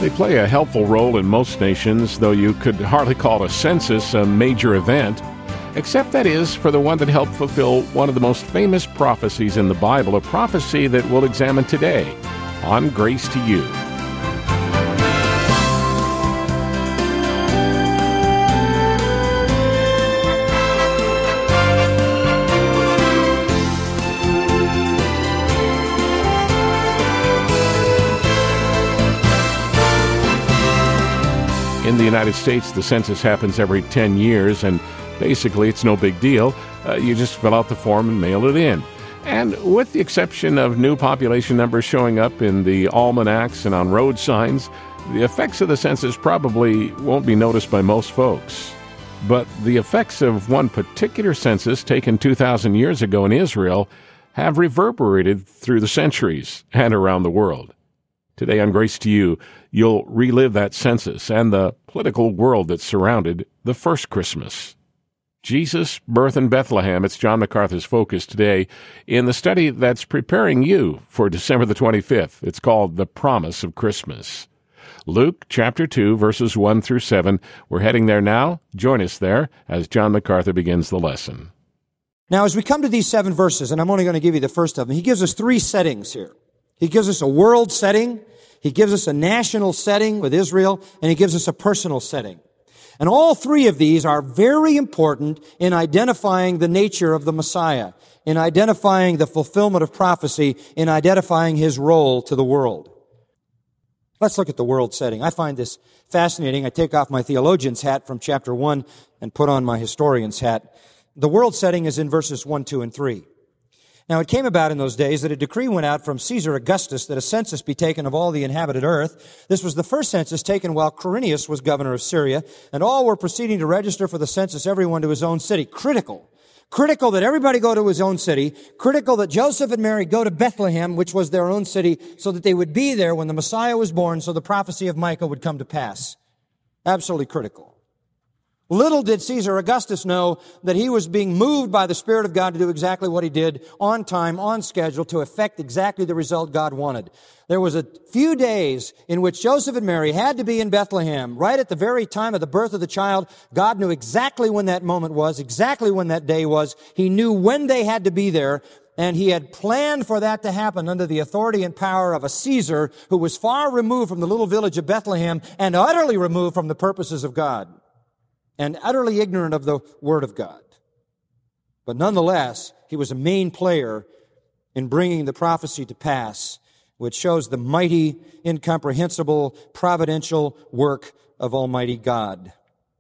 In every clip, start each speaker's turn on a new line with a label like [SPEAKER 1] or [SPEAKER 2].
[SPEAKER 1] They play a helpful role in most nations, though you could hardly call a census a major event, except that is for the one that helped fulfill one of the most famous prophecies in the Bible, a prophecy that we'll examine today on Grace to You. In the United States, the census happens every 10 years, and basically it's no big deal. You just fill out the form and mail it in. And with the exception of new population numbers showing up in the almanacs and on road signs, the effects of the census probably won't be noticed by most folks. But the effects of one particular census taken 2,000 years ago in Israel have reverberated through the centuries and around the world. Today on Grace to You, you'll relive that census and the political world that surrounded the first Christmas. Jesus' birth in Bethlehem. It's John MacArthur's focus today in the study that's preparing you for December the 25th. It's called The Promise of Christmas. Luke chapter 2, verses 1 through 7. We're heading there now. Join us there as John MacArthur begins the lesson.
[SPEAKER 2] Now, as we come to these 7 verses, and I'm only going to give you the first of them, he gives us 3 settings here. He gives us a world setting, he gives us a national setting with Israel, and he gives us a personal setting. And all 3 of these are very important in identifying the nature of the Messiah, in identifying the fulfillment of prophecy, in identifying his role to the world. Let's look at the world setting. I find this fascinating. I take off my theologian's hat from chapter 1 and put on my historian's hat. The world setting is in verses 1, 2, and 3. Now, it came about in those days that a decree went out from Caesar Augustus that a census be taken of all the inhabited earth. This was the first census taken while Quirinius was governor of Syria, and all were proceeding to register for the census, everyone to his own city. Critical that everybody go to his own city. Critical that Joseph and Mary go to Bethlehem, which was their own city, so that they would be there when the Messiah was born, so the prophecy of Micah would come to pass. Absolutely critical. Little did Caesar Augustus know that he was being moved by the Spirit of God to do exactly what he did, on time, on schedule, to effect exactly the result God wanted. There was a few days in which Joseph and Mary had to be in Bethlehem, right at the very time of the birth of the child. God knew exactly when that moment was, exactly when that day was. He knew when they had to be there, and he had planned for that to happen under the authority and power of a Caesar who was far removed from the little village of Bethlehem and utterly removed from the purposes of God, and utterly ignorant of the Word of God. But nonetheless, he was a main player in bringing the prophecy to pass, which shows the mighty, incomprehensible, providential work of Almighty God.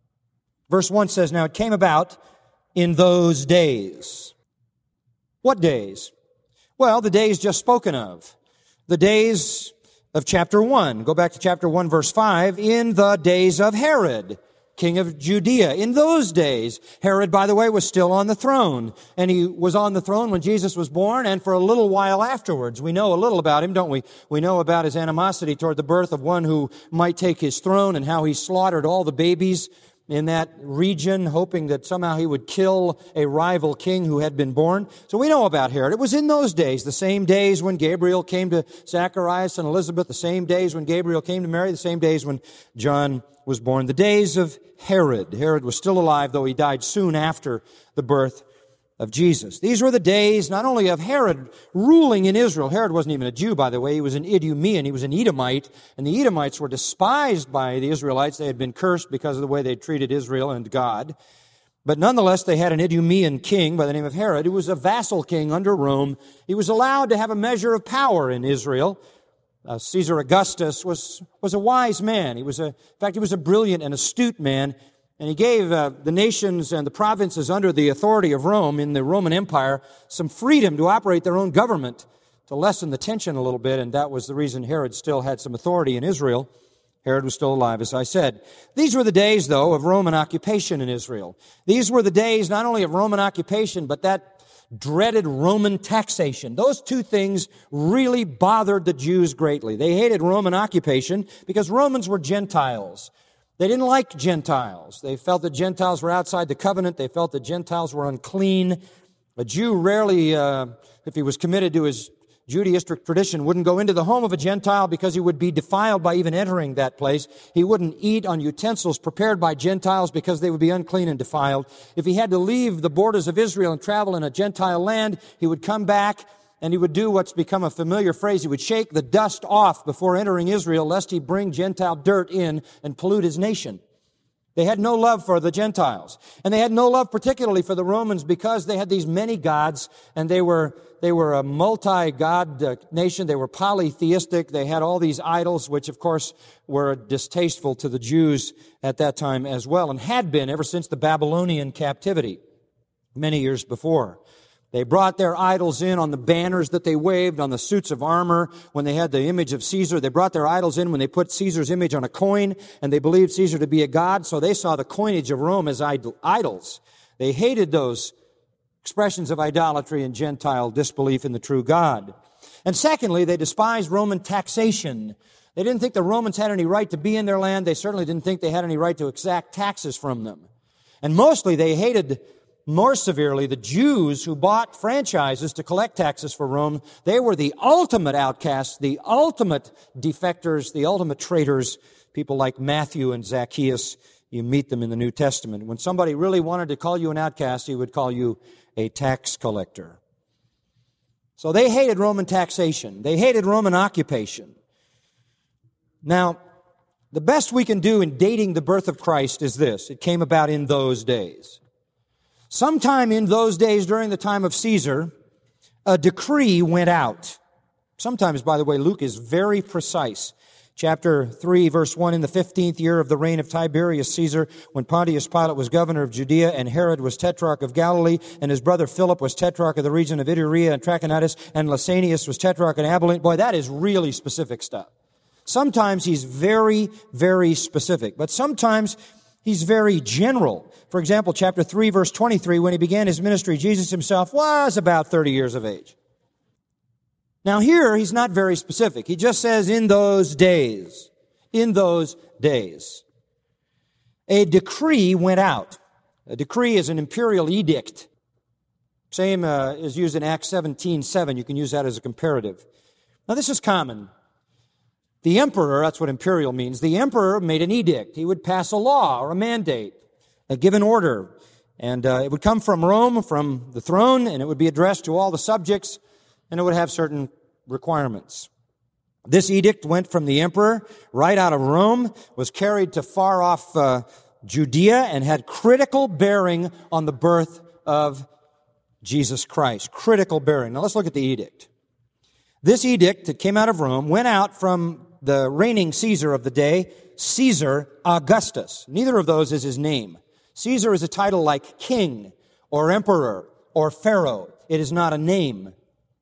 [SPEAKER 2] Verse 1 says, "Now it came about in those days." What days? Well, the days just spoken of. The days of chapter 1. Go back to chapter 1, verse 5. In the days of Herod, king of Judea. In those days, Herod, by the way, was still on the throne. And he was on the throne when Jesus was born and for a little while afterwards. We know a little about him, don't we? We know about his animosity toward the birth of one who might take his throne and how he slaughtered all the babies in that region, hoping that somehow he would kill a rival king who had been born. So we know about Herod. It was in those days, the same days when Gabriel came to Zacharias and Elizabeth, the same days when Gabriel came to Mary, the same days when John was born. The days of Herod. Herod was still alive, though he died soon after the birth of Jesus. These were the days not only of Herod ruling in Israel. Herod wasn't even a Jew, by the way. He was an Idumean. He was an Edomite. And the Edomites were despised by the Israelites. They had been cursed because of the way they treated Israel and God. But nonetheless, they had an Idumean king by the name of Herod, who was a vassal king under Rome. He was allowed to have a measure of power in Israel. Caesar Augustus was a wise man. He was a brilliant and astute man. And he gave the nations and the provinces under the authority of Rome in the Roman Empire some freedom to operate their own government, to lessen the tension a little bit. And that was the reason Herod still had some authority in Israel. Herod was still alive, as I said. These were the days, though, of Roman occupation in Israel. These were the days not only of Roman occupation, but that dreaded Roman taxation. Those two things really bothered the Jews greatly. They hated Roman occupation because Romans were Gentiles. They didn't like Gentiles. They felt that Gentiles were outside the covenant. They felt that Gentiles were unclean. A Jew rarely, if he was committed to his Judaistic tradition, wouldn't go into the home of a Gentile because he would be defiled by even entering that place. He wouldn't eat on utensils prepared by Gentiles because they would be unclean and defiled. If he had to leave the borders of Israel and travel in a Gentile land, he would come back and he would do what's become a familiar phrase. He would shake the dust off before entering Israel, lest he bring Gentile dirt in and pollute his nation. They had no love for the Gentiles. And they had no love particularly for the Romans because they had these many gods, and they were a multi-god nation. They were polytheistic. They had all these idols, which of course were distasteful to the Jews at that time as well, and had been ever since the Babylonian captivity many years before. They brought their idols in on the banners that they waved, on the suits of armor, when they had the image of Caesar. They brought their idols in when they put Caesar's image on a coin, and they believed Caesar to be a god, so they saw the coinage of Rome as idols. They hated those expressions of idolatry and Gentile disbelief in the true God. And secondly, they despised Roman taxation. They didn't think the Romans had any right to be in their land. They certainly didn't think they had any right to exact taxes from them. And mostly they hated more severely the Jews who bought franchises to collect taxes for Rome. They were the ultimate outcasts, the ultimate defectors, the ultimate traitors, people like Matthew and Zacchaeus. You meet them in the New Testament. When somebody really wanted to call you an outcast, he would call you a tax collector. So they hated Roman taxation. They hated Roman occupation. Now, the best we can do in dating the birth of Christ is this. It came about in those days. Sometime in those days, during the time of Caesar, a decree went out. Sometimes, by the way, Luke is very precise. Chapter 3, verse 1, in the 15th year of the reign of Tiberius Caesar, when Pontius Pilate was governor of Judea, and Herod was tetrarch of Galilee, and his brother Philip was tetrarch of the region of Iturea and Trachonitis, and Lysanias was tetrarch of Abilene. Boy, that is really specific stuff. Sometimes he's very, very specific, but sometimes he's very general. For example, chapter 3, verse 23, when he began his ministry, Jesus himself was about 30 years of age. Now here, he's not very specific. He just says, in those days. In those days. A decree went out. A decree is an imperial edict. Same is used in Acts 17:7. You can use that as a comparative. Now this is common. The emperor, that's what imperial means, the emperor made an edict. He would pass a law or a mandate, a given order. And it would come from Rome, from the throne, and it would be addressed to all the subjects, and it would have certain requirements. This edict went from the emperor right out of Rome, was carried to far off Judea, and had critical bearing on the birth of Jesus Christ. Critical bearing. Now let's look at the edict. This edict that came out of Rome went out from the reigning Caesar of the day, Caesar Augustus. Neither of those is his name. Caesar is a title like king or emperor or pharaoh. It is not a name.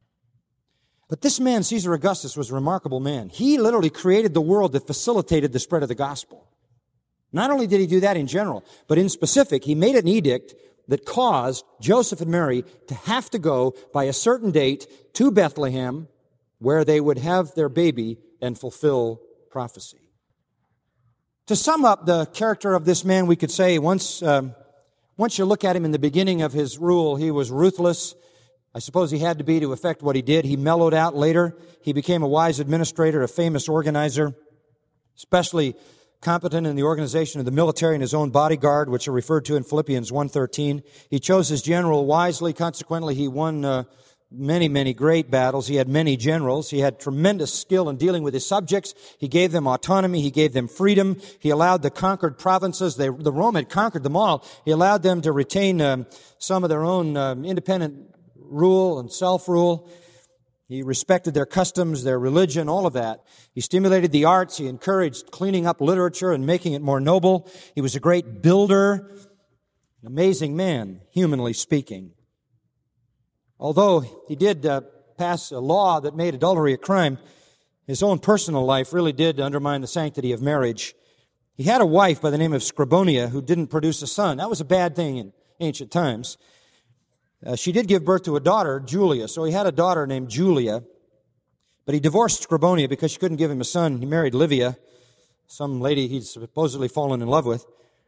[SPEAKER 2] But this man, Caesar Augustus, was a remarkable man. He literally created the world that facilitated the spread of the gospel. Not only did he do that in general, but in specific, he made an edict that caused Joseph and Mary to have to go by a certain date to Bethlehem, where they would have their baby and fulfill prophecy. To sum up the character of this man, we could say once you look at him in the beginning of his rule, he was ruthless. I suppose he had to be to effect what he did. He mellowed out later. He became a wise administrator, a famous organizer, especially competent in the organization of the military and his own bodyguard, which are referred to in Philippians 1:13. He chose his general wisely. Consequently, he won many great battles. He had many generals. He had tremendous skill in dealing with his subjects. He gave them autonomy. He gave them freedom. He allowed the conquered provinces, the Rome had conquered them all. He allowed them to retain some of their own independent rule and self-rule. He respected their customs, their religion, all of that. He stimulated the arts. He encouraged cleaning up literature and making it more noble. He was a great builder, an amazing man, humanly speaking. Although he did pass a law that made adultery a crime, his own personal life really did undermine the sanctity of marriage. He had a wife by the name of Scribonia who didn't produce a son. That was a bad thing in ancient times. She did give birth to a daughter, Julia, so he had a daughter named Julia, but he divorced Scribonia because she couldn't give him a son. He married Livia, some lady he'd supposedly fallen in love with.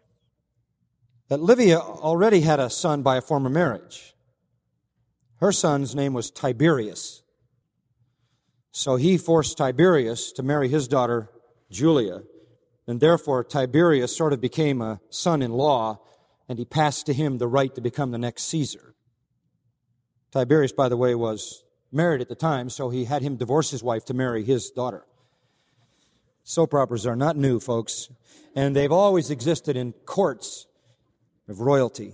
[SPEAKER 2] But Livia already had a son by a former marriage. Her son's name was Tiberius. So he forced Tiberius to marry his daughter, Julia, and therefore Tiberius sort of became a son-in-law, and he passed to him the right to become the next Caesar. Tiberius, by the way, was married at the time, so he had him divorce his wife to marry his daughter. Soap operas are not new, folks, and they've always existed in courts of royalty.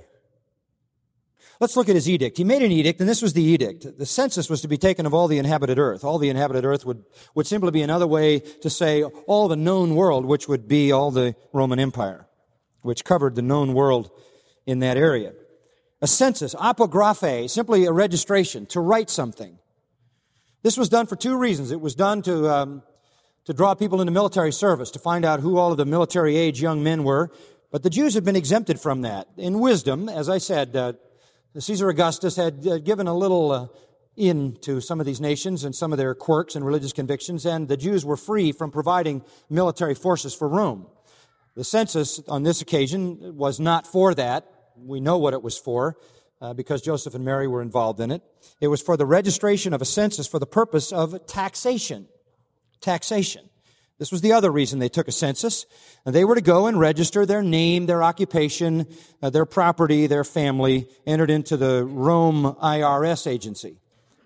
[SPEAKER 2] Let's look at his edict. He made an edict, and this was the edict. The census was to be taken of all the inhabited earth. All the inhabited earth would simply be another way to say all the known world, which would be all the Roman Empire, which covered the known world in that area. A census, apographe, simply a registration, to write something. This was done for two reasons. It was done to draw people into military service, to find out who all of the military-age young men were. But the Jews had been exempted from that. In wisdom, as I said, Caesar Augustus had given a little in to some of these nations and some of their quirks and religious convictions, and the Jews were free from providing military forces for Rome. The census on this occasion was not for that. We know what it was for because Joseph and Mary were involved in it. It was for the registration of a census for the purpose of taxation. Taxation. This was the other reason they took a census. And they were to go and register their name, their occupation, their property, their family, entered into the Rome IRS agency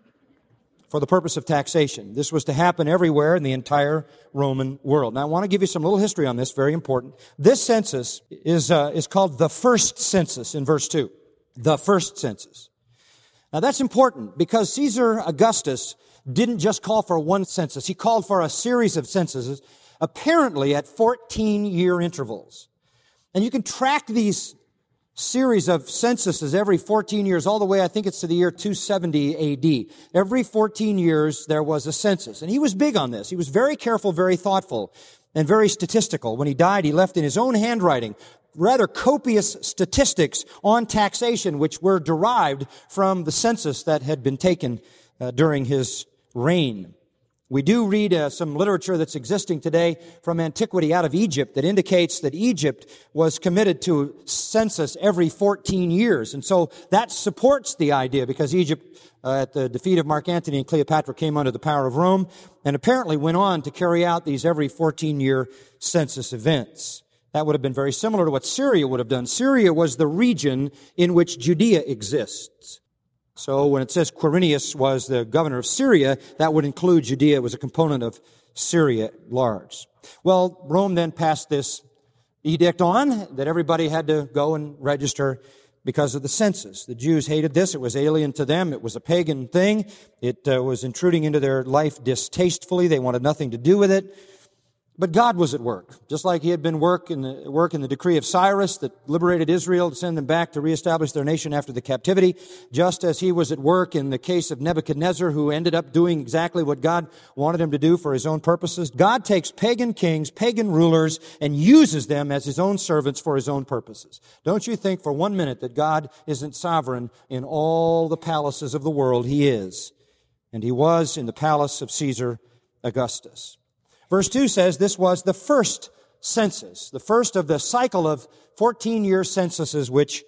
[SPEAKER 2] for the purpose of taxation. This was to happen everywhere in the entire Roman world. Now, I want to give you some little history on this, very important. This census is called the first census in verse 2. The first census. Now, that's important because Caesar Augustus didn't just call for one census. He called for a series of censuses, apparently at 14-year intervals. And you can track these series of censuses every 14 years, all the way, I think it's to the year 270 AD. Every 14 years, there was a census. And he was big on this. He was very careful, very thoughtful, and very statistical. When he died, he left in his own handwriting rather copious statistics on taxation, which were derived from the census that had been taken during his reign. We do read some literature that's existing today from antiquity out of Egypt that indicates that Egypt was committed to census every 14 years. And so that supports the idea because Egypt, at the defeat of Mark Antony and Cleopatra, came under the power of Rome and apparently went on to carry out these every 14-year census events. That would have been very similar to what Syria would have done. Syria was the region in which Judea exists. So when it says Quirinius was the governor of Syria, that would include Judea. It was a component of Syria at large. Well, Rome then passed this edict on that everybody had to go and register because of the census. The Jews hated this. It was alien to them. It was a pagan thing. It was intruding into their life distastefully. They wanted nothing to do with it. But God was at work, just like he had been work in the decree of Cyrus that liberated Israel to send them back to reestablish their nation after the captivity, just as he was at work in the case of Nebuchadnezzar, who ended up doing exactly what God wanted him to do for his own purposes. God takes pagan kings, pagan rulers, and uses them as his own servants for his own purposes. Don't you think for 1 minute that God isn't sovereign in all the palaces of the world. He is. And he was in the palace of Caesar Augustus. Verse 2 says this was the first census, the first of the cycle of 14-year censuses which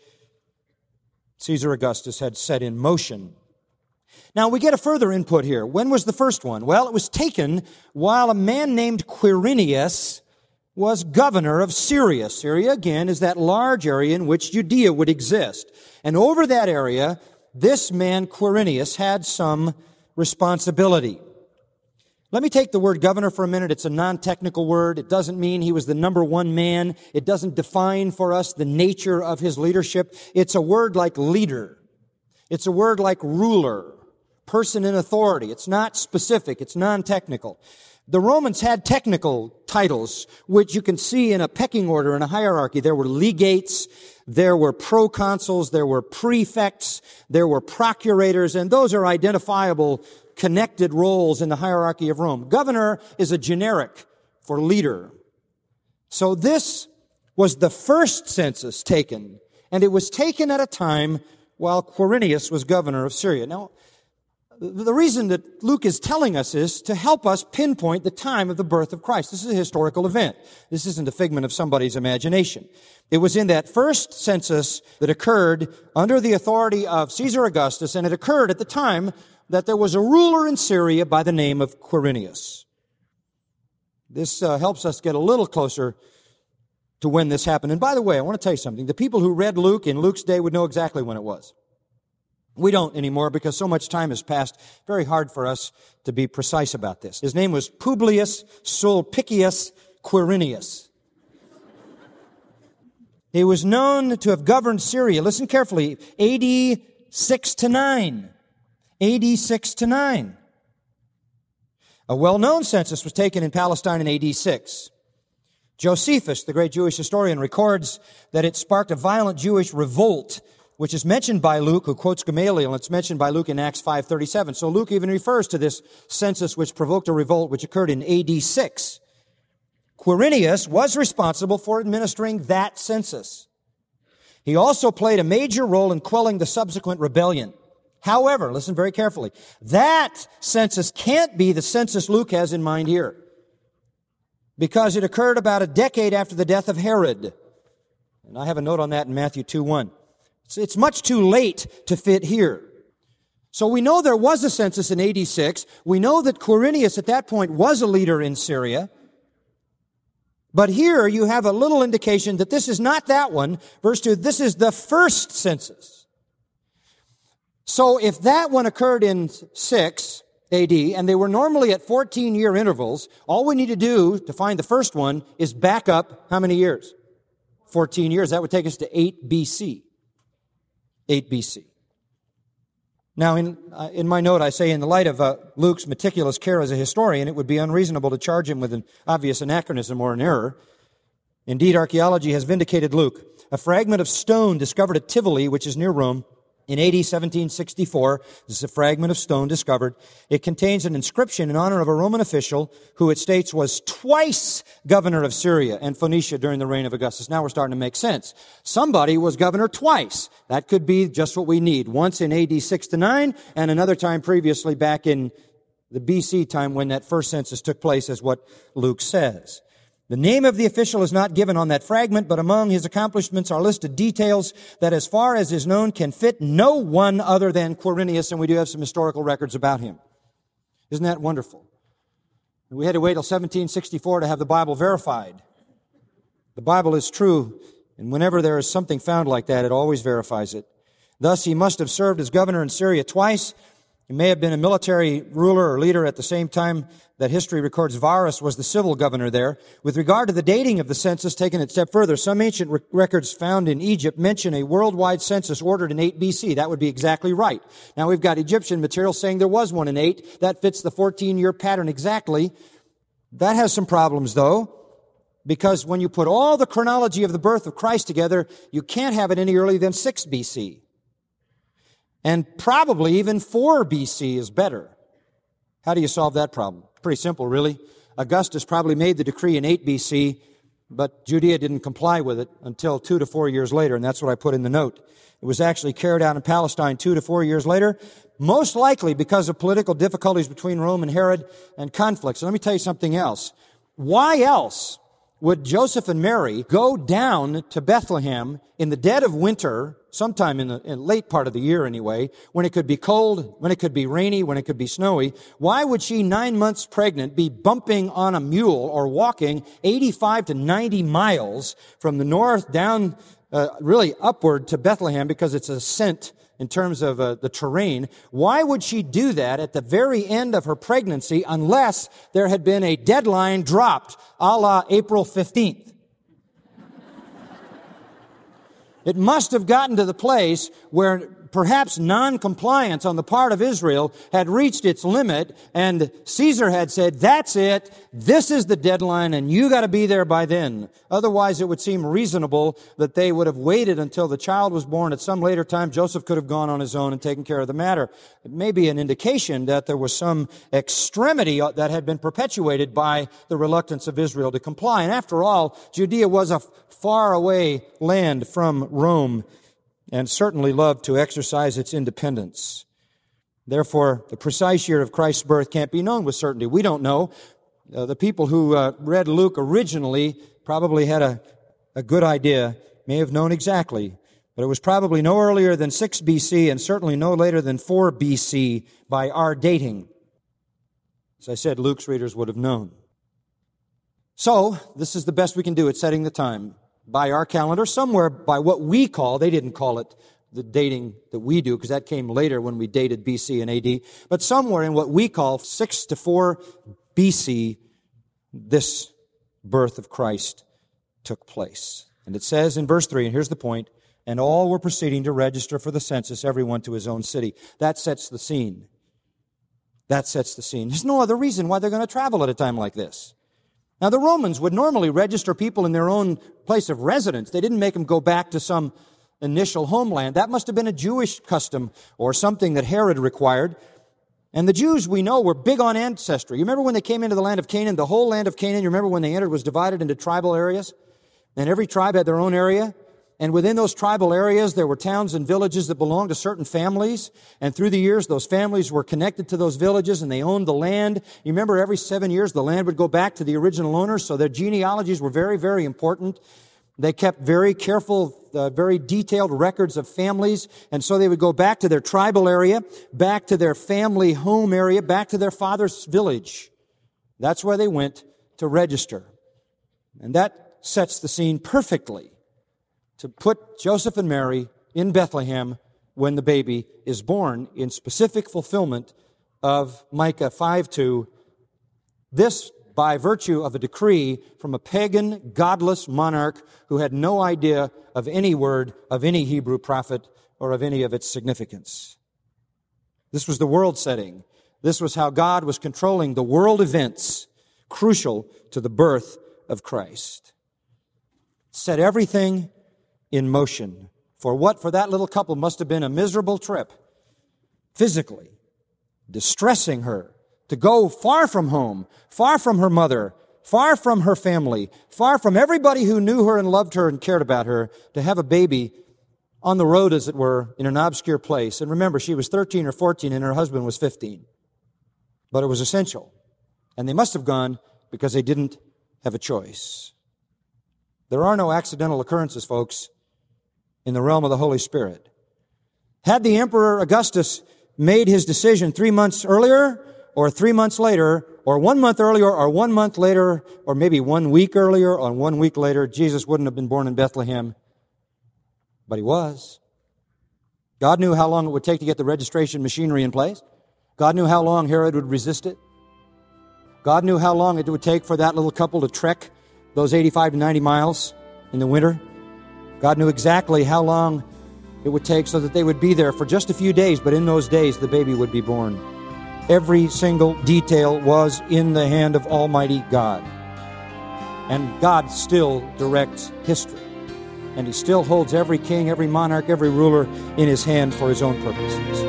[SPEAKER 2] Caesar Augustus had set in motion. Now, we get a further input here. When was the first one? Well, it was taken while a man named Quirinius was governor of Syria. Syria, again, is that large area in which Judea would exist. And over that area, this man Quirinius had some responsibility. Let me take the word governor for a minute. It's a non-technical word. It doesn't mean he was the number one man. It doesn't define for us the nature of his leadership. It's a word like leader. It's a word like ruler, person in authority. It's not specific. It's non-technical. The Romans had technical titles, which you can see in a pecking order, in a hierarchy. There were legates, there were proconsuls, there were prefects, there were procurators, and those are identifiable connected roles in the hierarchy of Rome. Governor is a generic for leader. So this was the first census taken, and it was taken at a time while Quirinius was governor of Syria. Now, the reason that Luke is telling us is to help us pinpoint the time of the birth of Christ. This is a historical event. This isn't a figment of somebody's imagination. It was in that first census that occurred under the authority of Caesar Augustus, and it occurred at the time that there was a ruler in Syria by the name of Quirinius. This helps us get a little closer to when this happened. And by the way, I want to tell you something. The people who read Luke in Luke's day would know exactly when it was. We don't anymore because so much time has passed. Very hard for us to be precise about this. His name was Publius Sulpicius Quirinius. He was known to have governed Syria. Listen carefully. AD 6 to 9. AD 6 to 9. A well-known census was taken in Palestine in AD 6. Josephus, the great Jewish historian, records that it sparked a violent Jewish revolt, which is mentioned by Luke, who quotes Gamaliel, and it's mentioned by Luke in Acts 5:37. So Luke even refers to this census which provoked a revolt which occurred in AD 6. Quirinius was responsible for administering that census. He also played a major role in quelling the subsequent rebellion. However, listen very carefully, that census can't be the census Luke has in mind here, because it occurred about a decade after the death of Herod. And I have a note on that in Matthew 2:1. It's much too late to fit here. So we know there was a census in AD 6. We know that Quirinius at that point was a leader in Syria. But here you have a little indication that this is not that one. Verse 2, this is the first census. So if that one occurred in 6 AD, and they were normally at 14-year intervals, all we need to do to find the first one is back up how many years? 14 years. That would take us to 8 BC. 8 BC. Now, in my note, I say, in the light of Luke's meticulous care as a historian, it would be unreasonable to charge him with an obvious anachronism or an error. Indeed, archaeology has vindicated Luke. A fragment of stone discovered at Tivoli, which is near Rome, in AD 1764, this is a fragment of stone discovered. It contains an inscription in honor of a Roman official who it states was twice governor of Syria and Phoenicia during the reign of Augustus. Now we're starting to make sense. Somebody was governor twice. That could be just what we need. Once in AD 6 to 9 and another time previously back in the BC time when that first census took place, is what Luke says. The name of the official is not given on that fragment, but among his accomplishments are listed details that, as far as is known, can fit no one other than Quirinius, and we do have some historical records about him. Isn't that wonderful? We had to wait till 1764 to have the Bible verified. The Bible is true, and whenever there is something found like that, it always verifies it. Thus, he must have served as governor in Syria twice. He may have been a military ruler or leader at the same time that history records Varus was the civil governor there. With regard to the dating of the census, taken it a step further, some ancient records found in Egypt mention a worldwide census ordered in 8 BC. That would be exactly right. Now we've got Egyptian material saying there was one in 8. That fits the 14-year pattern exactly. That has some problems, though, because when you put all the chronology of the birth of Christ together, you can't have it any earlier than 6 BC. And probably even 4 BC is better. How do you solve that problem? Pretty simple, really. Augustus probably made the decree in 8 BC, but Judea didn't comply with it until 2 to 4 years later, and that's what I put in the note. It was actually carried out in Palestine 2 to 4 years later, most likely because of political difficulties between Rome and Herod and conflicts. And let me tell you something else. Why else would Joseph and Mary go down to Bethlehem in the dead of winter, sometime in the late part of the year anyway, when it could be cold, when it could be rainy, when it could be snowy? Why would she, 9 months pregnant, be bumping on a mule or walking 85 to 90 miles from the north down, really upward to Bethlehem, because it's ascent in terms of the terrain? Why would she do that at the very end of her pregnancy unless there had been a deadline dropped a la April 15th? It must have gotten to the place where perhaps non-compliance on the part of Israel had reached its limit, and Caesar had said, that's it, this is the deadline, and you got to be there by then. Otherwise, it would seem reasonable that they would have waited until the child was born. At some later time, Joseph could have gone on his own and taken care of the matter. It may be an indication that there was some extremity that had been perpetuated by the reluctance of Israel to comply. And after all, Judea was a faraway land from Rome, and certainly loved to exercise its independence. Therefore, the precise year of Christ's birth can't be known with certainty. We don't know. The people who read Luke originally probably had a good idea, may have known exactly, but it was probably no earlier than 6 BC and certainly no later than 4 BC by our dating. As I said, Luke's readers would have known. So, this is the best we can do at setting the time. By our calendar, somewhere by what we call, they didn't call it the dating that we do, because that came later when we dated BC and AD, but somewhere in what we call 6 to 4 BC, this birth of Christ took place. And it says in verse 3, and here's the point, and all were proceeding to register for the census, everyone to his own city. That sets the scene. That sets the scene. There's no other reason why they're going to travel at a time like this. Now, the Romans would normally register people in their own place of residence. They didn't make them go back to some initial homeland. That must have been a Jewish custom or something that Herod required. And the Jews, we know, were big on ancestry. You remember when they came into the land of Canaan, the whole land of Canaan, you remember when they entered, was divided into tribal areas? And every tribe had their own area. And within those tribal areas, there were towns and villages that belonged to certain families. And through the years, those families were connected to those villages and they owned the land. You remember every 7 years, the land would go back to the original owners. So their genealogies were very, very important. They kept very careful, very detailed records of families. And so they would go back to their tribal area, back to their family home area, back to their father's village. That's where they went to register. And that sets the scene perfectly to put Joseph and Mary in Bethlehem when the baby is born, in specific fulfillment of Micah 5:2. This by virtue of a decree from a pagan, godless monarch who had no idea of any word of any Hebrew prophet or of any of its significance. This was the world setting. This was how God was controlling the world events crucial to the birth of Christ. Set everything in motion for what for that little couple must have been a miserable trip, physically, distressing her, to go far from home, far from her mother, far from her family, far from everybody who knew her and loved her and cared about her, to have a baby on the road, as it were, in an obscure place. And remember, she was 13 or 14 and her husband was 15. But it was essential. And they must have gone because they didn't have a choice. There are no accidental occurrences, folks, in the realm of the Holy Spirit. Had the Emperor Augustus made his decision 3 months earlier, or 3 months later, or 1 month earlier, or 1 month later, or maybe 1 week earlier, or 1 week later, Jesus wouldn't have been born in Bethlehem. But he was. God knew how long it would take to get the registration machinery in place. God knew how long Herod would resist it. God knew how long it would take for that little couple to trek those 85 to 90 miles in the winter. God knew exactly how long it would take so that they would be there for just a few days, but in those days the baby would be born. Every single detail was in the hand of Almighty God. And God still directs history. And He still holds every king, every monarch, every ruler in His hand for His own purposes.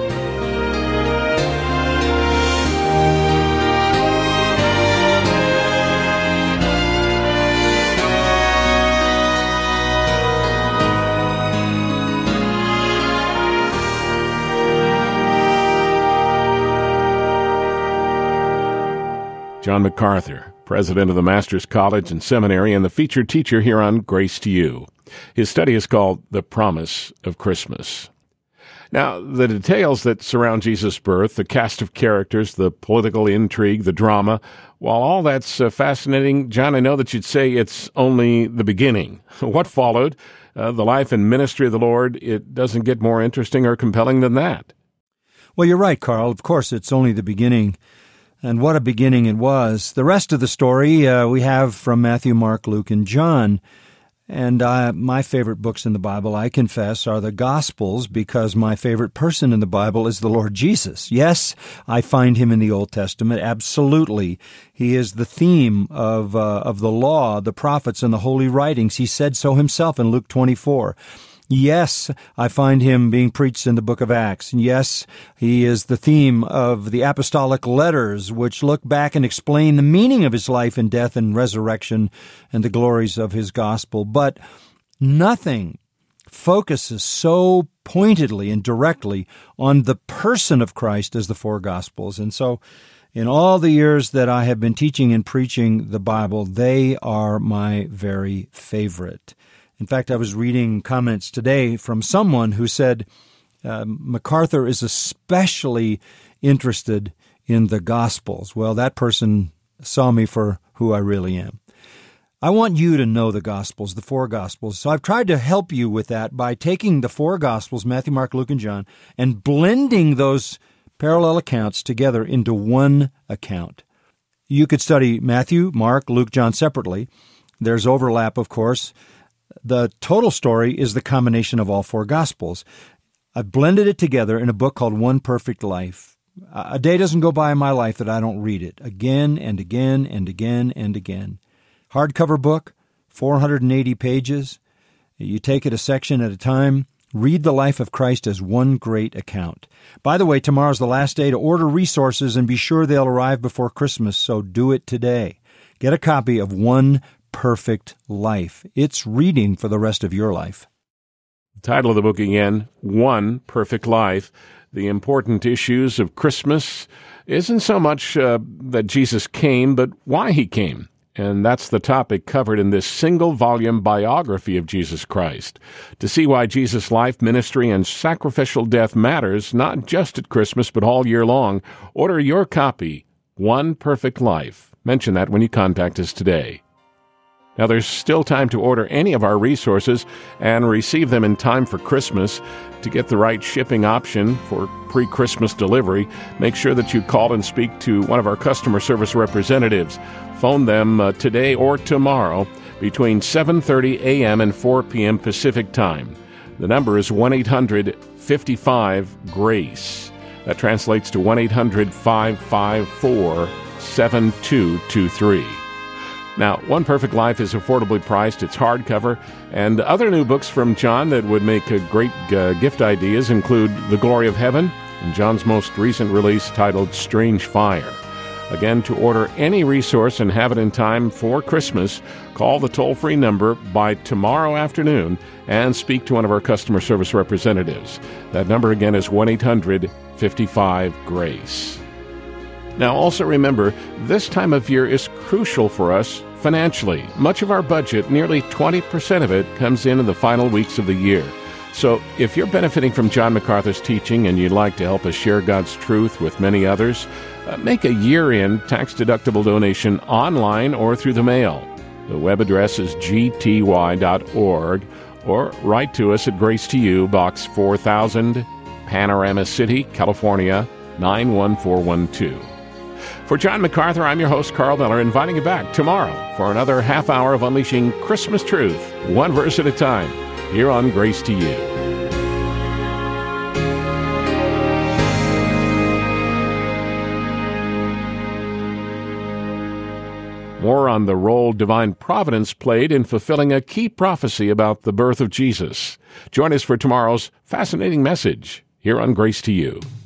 [SPEAKER 1] John MacArthur, president of the Master's College and Seminary and the featured teacher here on Grace to You. His study is called The Promise of Christmas. Now, the details that surround Jesus' birth, the cast of characters, the political intrigue, the drama, while all that's fascinating, John, I know that you'd say it's only the beginning. What followed, the life and ministry of the Lord, it doesn't get more interesting or compelling than that.
[SPEAKER 3] Well, you're right, Carl. Of course, it's only the beginning. And what a beginning it was. The rest of the story we have from Matthew, Mark, Luke, and John. And my favorite books in the Bible, I confess, are the Gospels, because my favorite person in the Bible is the Lord Jesus. Yes, I find Him in the Old Testament, absolutely. He is the theme of the law, the prophets, and the holy writings. He said so Himself in Luke 24. Yes, I find Him being preached in the book of Acts. Yes, He is the theme of the apostolic letters, which look back and explain the meaning of His life and death and resurrection and the glories of His gospel. But nothing focuses so pointedly and directly on the person of Christ as the four Gospels. And so in all the years that I have been teaching and preaching the Bible, they are my very favorite. In fact, I was reading comments today from someone who said MacArthur is especially interested in the Gospels. Well, that person saw me for who I really am. I want you to know the Gospels, the four Gospels. So I've tried to help you with that by taking the four Gospels, Matthew, Mark, Luke, and John, and blending those parallel accounts together into one account. You could study Matthew, Mark, Luke, John separately. There's overlap, of course. The total story is the combination of all four Gospels. I've blended it together in a book called One Perfect Life. A day doesn't go by in my life that I don't read it again and again and again and again. Hardcover book, 480 pages. You take it a section at a time. Read the life of Christ as one great account. By the way, tomorrow's the last day to order resources, and be sure they'll arrive before Christmas, so do it today. Get a copy of One Perfect Life. It's reading for the rest of your life.
[SPEAKER 1] The title of the book again, One Perfect Life. The important issues of Christmas isn't so much that Jesus came, but why he came. And that's the topic covered in this single-volume biography of Jesus Christ. To see why Jesus' life, ministry, and sacrificial death matters, not just at Christmas, but all year long, order your copy, One Perfect Life. Mention that when you contact us today. Now, there's still time to order any of our resources and receive them in time for Christmas. To get the right shipping option for pre-Christmas delivery, make sure that you call and speak to one of our customer service representatives. Phone them today or tomorrow between 7:30 a.m. and 4 p.m. Pacific Time. The number is 1-800-55-GRACE. That translates to 1-800-554-7223. Now, One Perfect Life is affordably priced. It's hardcover, and other new books from John that would make great gift ideas include The Glory of Heaven and John's most recent release titled Strange Fire. Again, to order any resource and have it in time for Christmas, call the toll-free number by tomorrow afternoon and speak to one of our customer service representatives. That number again is 1-800-55-GRACE. Now, also remember, this time of year is crucial for us financially. Much of our budget, nearly 20% of it, comes in the final weeks of the year. So if you're benefiting from John MacArthur's teaching and you'd like to help us share God's truth with many others, make a year-end tax-deductible donation online or through the mail. The web address is gty.org, or write to us at Grace to You, Box 4000, Panorama City, California, 91412. For John MacArthur, I'm your host, Carl Miller, inviting you back tomorrow for another half hour of unleashing Christmas truth, one verse at a time, here on Grace to You. More on the role divine providence played in fulfilling a key prophecy about the birth of Jesus. Join us for tomorrow's fascinating message here on Grace to You.